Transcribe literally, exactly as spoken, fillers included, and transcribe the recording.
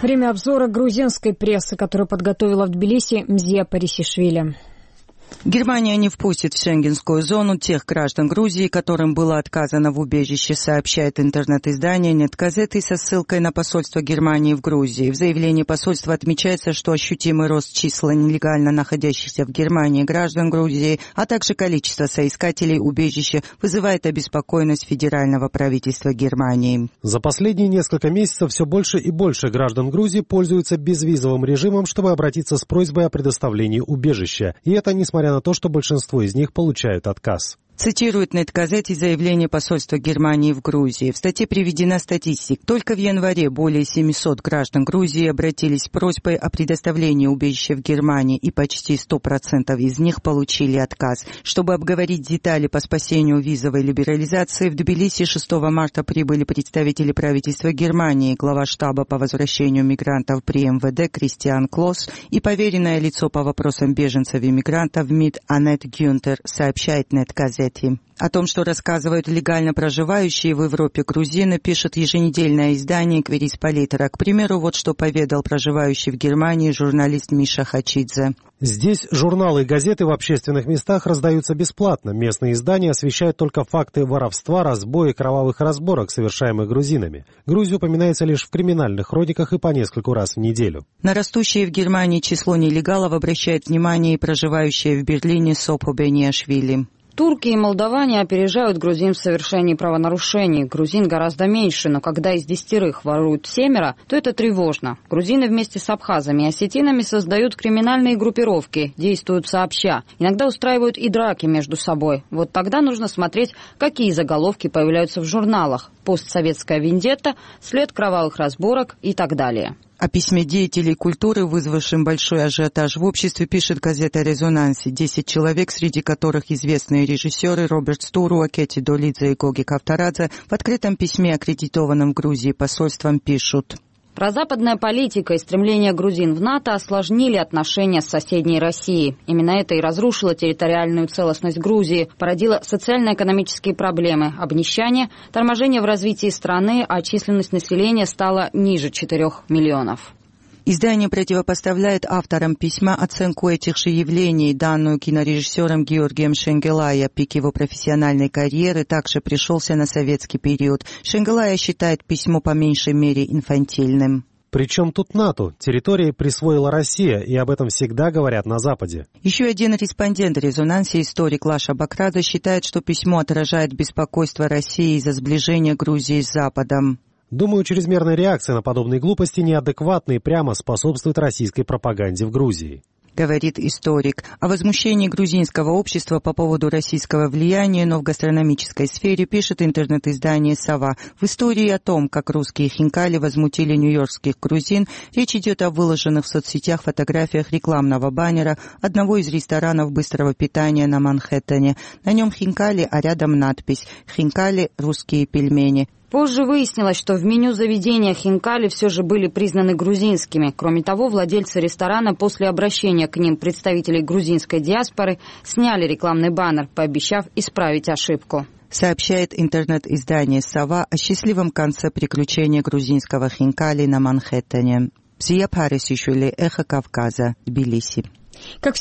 Время обзора грузинской прессы, которую подготовила в Тбилиси Мзия Парисишвили. Германия не впустит в шенгенскую зону тех граждан Грузии, которым было отказано в убежище, сообщает интернет-издание «Нетгазеты» со ссылкой на посольство Германии в Грузии. В заявлении посольства отмечается, что ощутимый рост числа нелегально находящихся в Германии граждан Грузии, а также количество соискателей убежища вызывает обеспокоенность федерального правительства Германии. За последние несколько месяцев все больше и больше граждан Грузии пользуются безвизовым режимом, чтобы обратиться с просьбой о предоставлении убежища. И это несмотря на то, что большинство из них получают отказ. Цитирует Нетгазети заявление посольства Германии в Грузии. В статье приведена статистика. Только в январе более семьсот граждан Грузии обратились с просьбой о предоставлении убежища в Германии, и почти сто процентов из них получили отказ. Чтобы обговорить детали по спасению визовой либерализации, в Тбилиси шестого марта прибыли представители правительства Германии, глава штаба по возвращению мигрантов при эм вэ дэ Кристиан Клос и поверенное лицо по вопросам беженцев и мигрантов МИД Аннет Гюнтер, сообщает Нетгазети. О том, что рассказывают легально проживающие в Европе грузины, пишет еженедельное издание «Квирис-Политера». К примеру, вот что поведал проживающий в Германии журналист Миша Хачидзе. Здесь журналы и газеты в общественных местах раздаются бесплатно. Местные издания освещают только факты воровства, разбоя и кровавых разборок, совершаемых грузинами. Грузия упоминается лишь в криминальных хрониках и по нескольку раз в неделю. На растущее в Германии число нелегалов обращает внимание и проживающая в Берлине Сопхо Бениашвили. Турки и молдаване опережают грузин в совершении правонарушений. Грузин гораздо меньше, но когда из десятерых воруют семеро, то это тревожно. Грузины вместе с абхазами и осетинами создают криминальные группировки, действуют сообща. Иногда устраивают и драки между собой. Вот тогда нужно смотреть, какие заголовки появляются в журналах. Постсоветская вендетта, след кровавых разборок и так далее. О письме деятелей культуры, вызвавшем большой ажиотаж в обществе, пишет газета «Резонанси». Десять человек, среди которых известные режиссеры Роберт Стуруа, Кетти Долидзе и Гоги Кавторадзе, в открытом письме, аккредитованном в Грузии посольством, пишут: Прозападная политика и стремление грузин в НАТО осложнили отношения с соседней Россией. Именно это и разрушило территориальную целостность Грузии, породило социально-экономические проблемы, обнищание, торможение в развитии страны, а численность населения стала ниже четырех миллионов. Издание противопоставляет авторам письма оценку этих же явлений, данную кинорежиссером Георгием Шенгелая. Пик его профессиональной карьеры также пришелся на советский период. Шенгелая считает письмо по меньшей мере инфантильным. Причем тут НАТО? Территории присвоила Россия, и об этом всегда говорят на Западе. Еще один респондент «Резонансе», историк Лаша Бакрадзе, считает, что письмо отражает беспокойство России из-за сближения Грузии с Западом. Думаю, чрезмерная реакция на подобные глупости неадекватна и прямо способствует российской пропаганде в Грузии. Говорит историк. О возмущении грузинского общества по поводу российского влияния, но в гастрономической сфере, пишет интернет-издание «Сова». В истории о том, как русские хинкали возмутили нью-йоркских грузин, речь идет о выложенных в соцсетях фотографиях рекламного баннера одного из ресторанов быстрого питания на Манхэттене. На нем хинкали, а рядом надпись «Хинкали – русские пельмени». Позже выяснилось, что в меню заведения хинкали все же были признаны грузинскими. Кроме того, владельцы ресторана после обращения к ним представителей грузинской диаспоры сняли рекламный баннер, пообещав исправить ошибку. Сообщает интернет-издание «Сова» о счастливом конце приключения грузинского хинкали на Манхэттене. Мзия Парисишвили, Эхо Кавказа, Тбилиси. Как